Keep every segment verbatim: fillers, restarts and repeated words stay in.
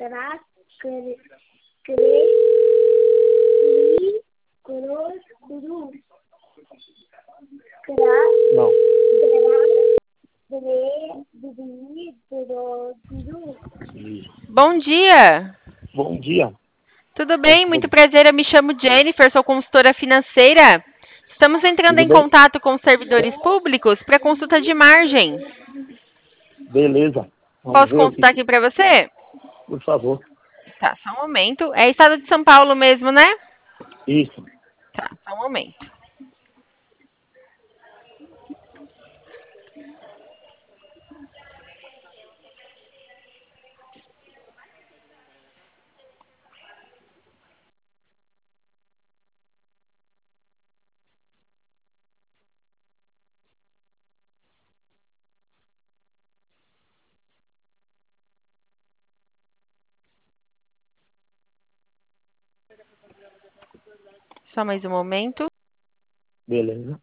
cra, cre, cre, cri, cruz, cru. Cra, Não. dra, dre, dri, dro, dru. Isso. Bom dia. Bom dia. Tudo bem? Muito prazer. Eu me chamo Jennifer, sou consultora financeira. Estamos entrando Tudo em bem? contato com os servidores públicos para consulta de margens. Beleza. Vamos Posso ver o que... consultar aqui para você? Por favor. Tá, só um momento. É estado de São Paulo mesmo, né? Isso. Tá, só um momento. Só mais um momento. Beleza.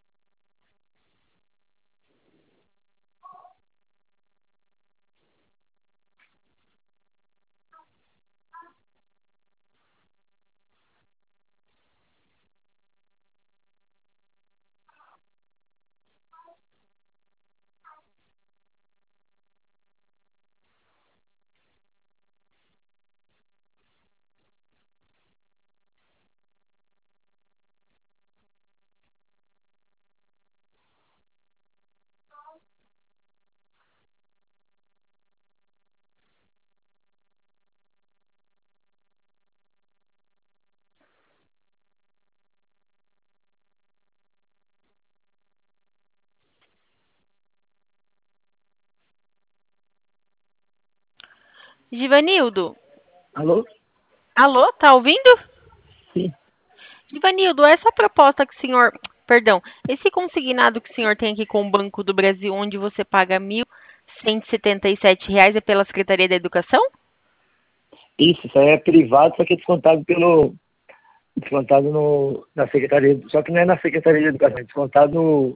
Givanildo. Alô? Alô, tá ouvindo? Sim. Givanildo, essa proposta que o senhor... Perdão, esse consignado que o senhor tem aqui com o Banco do Brasil, onde você paga mil cento e setenta e sete reais, é pela Secretaria da Educação? Isso, isso aí é privado, só que é descontado pelo... Descontado no, na Secretaria... Só que não é na Secretaria de Educação, é descontado no...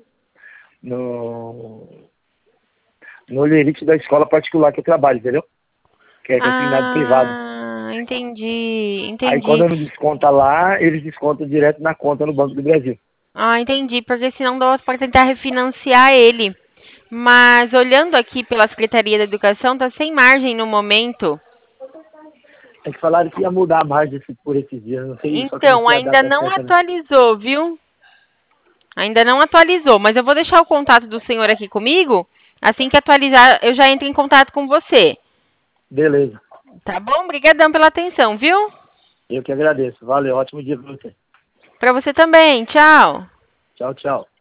No... No limite da escola particular que eu trabalho, entendeu? Que é consignado privado. Ah, entendi, Aí quando entendi. eu não desconta lá, eles descontam direto na conta no Banco do Brasil. Ah, entendi, porque senão dá para tentar refinanciar ele. Mas olhando aqui pela Secretaria da Educação, tá sem margem no momento. É que falaram que ia mudar a margem esse- por esses dias, não sei, só que eu não Então, sei a ainda data não certa, né? atualizou, viu? Ainda não atualizou, mas eu vou deixar o contato do senhor aqui comigo. Assim que atualizar, eu já entro em contato com você. Beleza. Tá bom? Obrigadão pela atenção, viu? Eu que agradeço. Valeu, ótimo dia pra você. Pra você também. Tchau. Tchau, tchau.